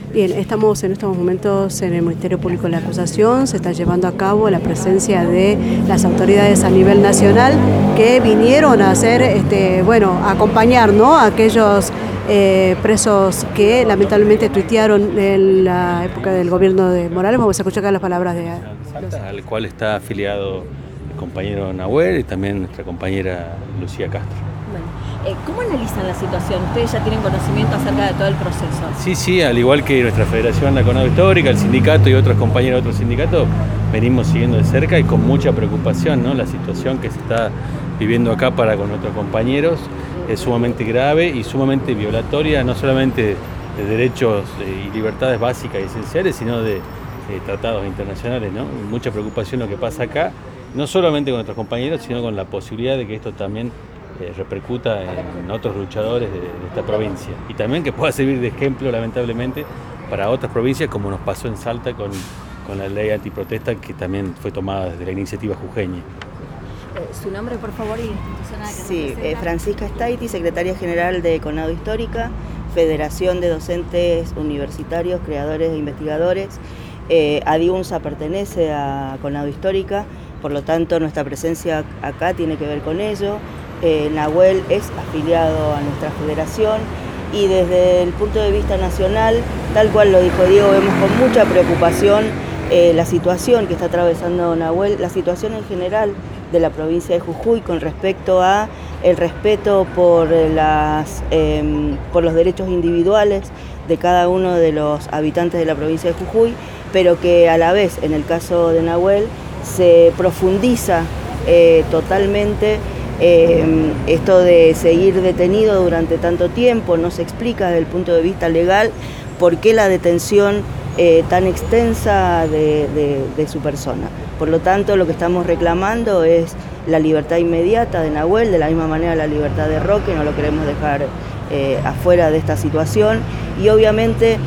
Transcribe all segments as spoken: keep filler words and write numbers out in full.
Bien, estamos en estos momentos en el Ministerio Público de la Acusación, se está llevando a cabo la presencia de las autoridades a nivel nacional que vinieron a hacer, este, bueno, a acompañar, ¿no?, a aquellos eh, presos que lamentablemente tuitearon en la época del gobierno de Morales. Vamos a escuchar acá las palabras de... Salta, al cual está afiliado el compañero Nahuel y también nuestra compañera Lucía Castro. Bueno, eh, ¿cómo analizan la situación? ¿Ustedes ya tienen conocimiento acerca de todo el proceso? Sí, sí, al igual que nuestra federación, la CONADO Histórica, el sindicato y otros compañeros de otros sindicatos, venimos siguiendo de cerca y con mucha preocupación, ¿no? La situación que se está viviendo acá para con nuestros compañeros es sumamente grave y sumamente violatoria, no solamente de derechos y libertades básicas y esenciales, sino de eh, tratados internacionales, ¿no? Mucha preocupación lo que pasa acá, no solamente con nuestros compañeros, sino con la posibilidad de que esto también Eh, repercuta en otros luchadores de, de esta provincia y también que pueda servir de ejemplo, lamentablemente, para otras provincias, como nos pasó en Salta con, con la ley antiprotesta, que también fue tomada desde la iniciativa jujeña. Eh, ¿Su nombre, por favor, y institución a la que Sí, representa? eh, Francisca Staiti, secretaria general de CONADO Histórica, Federación de Docentes Universitarios, Creadores e Investigadores. Eh, ADIUNSA pertenece a CONADO Histórica, por lo tanto nuestra presencia acá tiene que ver con ello. Eh, Nahuel es afiliado a nuestra federación y desde el punto de vista nacional, tal cual lo dijo Diego, vemos con mucha preocupación eh, la situación que está atravesando Nahuel, la situación en general de la provincia de Jujuy con respecto a el respeto por, las, eh, por los derechos individuales de cada uno de los habitantes de la provincia de Jujuy, pero que a la vez, en el caso de Nahuel, se profundiza eh, totalmente Eh, esto de seguir detenido durante tanto tiempo. No se explica desde el punto de vista legal por qué la detención eh, tan extensa de, de, de su persona. Por lo tanto, lo que estamos reclamando es la libertad inmediata de Nahuel, de la misma manera la libertad de Roque, no lo queremos dejar eh, afuera de esta situación, y obviamente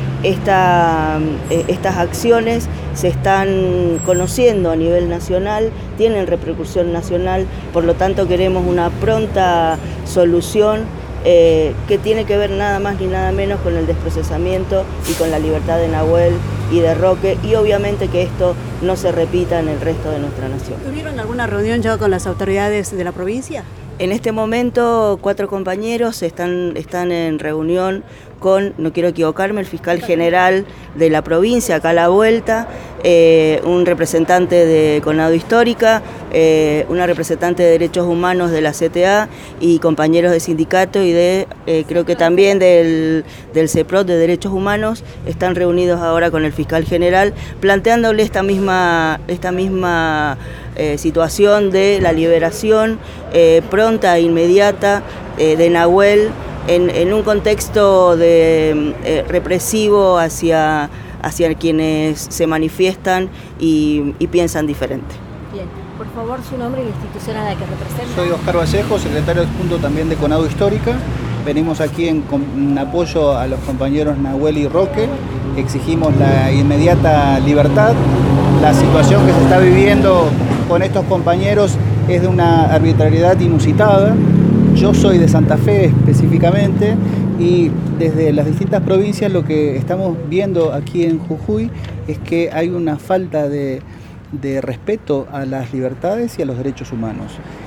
esta, eh, estas acciones se están conociendo a nivel nacional, tienen repercusión nacional, por lo tanto queremos una pronta solución eh, que tiene que ver nada más ni nada menos con el desprocesamiento y con la libertad de Nahuel y de Roque, y obviamente que esto no se repita en el resto de nuestra nación. ¿Tuvieron alguna reunión ya con las autoridades de la provincia? En este momento cuatro compañeros están, están en reunión con, no quiero equivocarme, el fiscal general de la provincia, acá a la vuelta, eh, un representante de CONADO Histórica, eh, una representante de Derechos Humanos de la C T A y compañeros de sindicato y de, eh, creo que también del, del CEPROT de Derechos Humanos, están reunidos ahora con el fiscal general, planteándole esta misma, esta misma eh, situación de la liberación eh, pronta e inmediata eh, de Nahuel, En, en un contexto de, eh, represivo hacia, hacia quienes se manifiestan y, y piensan diferente. Bien, por favor, su nombre y la institución a la que representa. Soy Oscar Vallejo, secretario adjunto también de CONADO Histórica. Venimos aquí en, en apoyo a los compañeros Nahuel y Roque. Exigimos la inmediata libertad. La situación que se está viviendo con estos compañeros es de una arbitrariedad inusitada. Yo soy de Santa Fe específicamente y desde las distintas provincias lo que estamos viendo aquí en Jujuy es que hay una falta de, de respeto a las libertades y a los derechos humanos.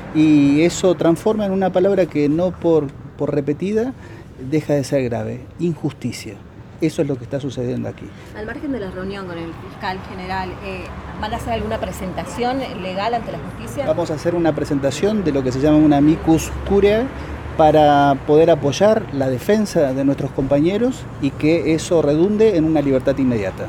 Y eso transforma en una palabra que no por, por repetida deja de ser grave: injusticia. Eso es lo que está sucediendo aquí. Al margen de la reunión con el fiscal general, eh, ¿van a hacer alguna presentación legal ante la justicia? Vamos a hacer una presentación de lo que se llama una amicus curiae para poder apoyar la defensa de nuestros compañeros y que eso redunde en una libertad inmediata.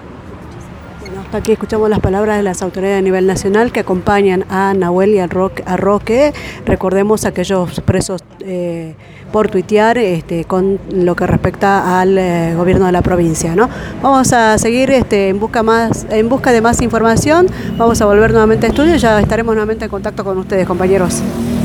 Bueno, hasta aquí escuchamos las palabras de las autoridades a nivel nacional que acompañan a Nahuel y a Roque. A Roque. Recordemos a aquellos presos eh, por tuitear este, con lo que respecta al eh, gobierno de la provincia, ¿no? Vamos a seguir este, en, busca más, en busca de más información. Vamos a volver nuevamente a estudio y ya estaremos nuevamente en contacto con ustedes, compañeros.